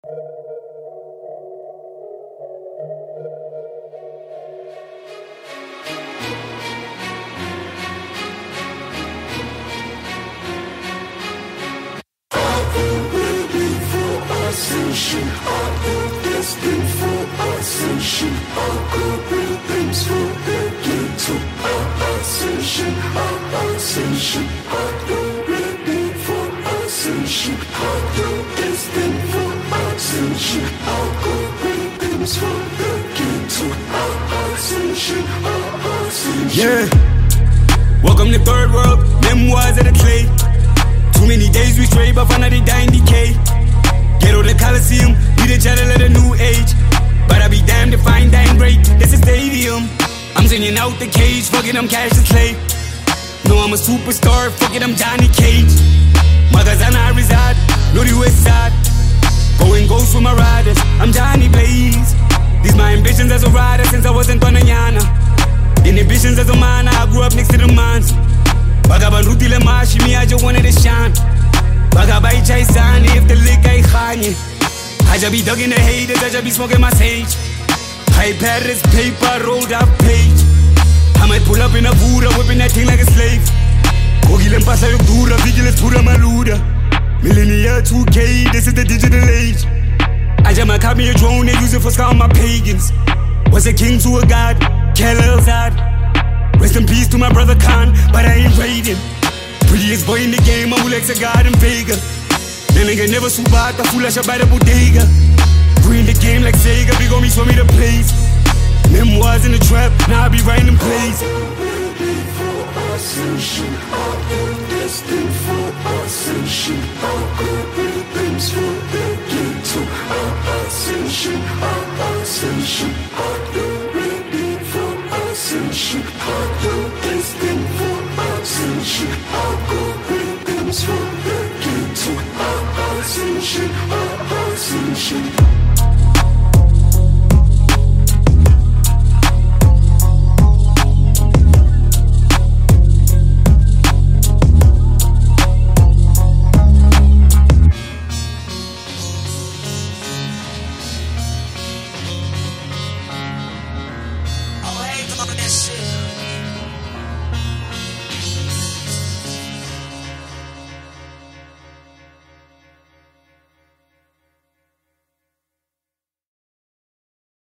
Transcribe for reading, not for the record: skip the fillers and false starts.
Ascension, all the destined for ascension, all good rhythms for the ghetto. Ascension, all the ready for ascension, all the destined for ascension, all good rhythms for the ghetto. Ascension, ascension. Yeah, welcome to third world, memoirs of the clay. Too many days we stray, but finally die in decay. Ghetto the Coliseum, be the channel of the new age. But I be damned if I ain't dying great, that's a stadium. I'm singing out the cage, fuck it, I'm Cash the Clay. No, I'm a superstar, fuck it, I'm Johnny Cage. Magazana I reside, know the west side. Going ghost with my riders, I'm Johnny Blaze. These my ambitions as a rider since I was in Panayana. Inhibitions as a miner, I grew up next to the mines. Bagabanruti le mashi, me I just wanted to shine. Bagabai chai sani, if the lick ain't khanye. I just be dugging the haters, I just be smoking my sage. iPad is paper, rolled up page. I might pull up in a Buddha, whipping that thing like a slave. Kogile mpasa yok dura, vigilance pura maluda. Millennial 2K, this is the digital age. I just might copy a drone, they use it for scouting my pagans. Was a king to a god, Keller's ad. Rest in peace to my brother Khan, but I ain't raiding. Prettiest boy in the game, I'm like a god in Vega. Then nigga never super hot, I fool like a by the bodega. Green the game like Sega, big on me, show me the place. Memoirs in the trap, now I be writing in plays. Ready for ascension, all the destined for ascension, all good rhythms for the ghetto. Ascension, ascension, all the ready for ascension, all the destined for ascension, all good rhythms for the ghetto. Ascension, ascension.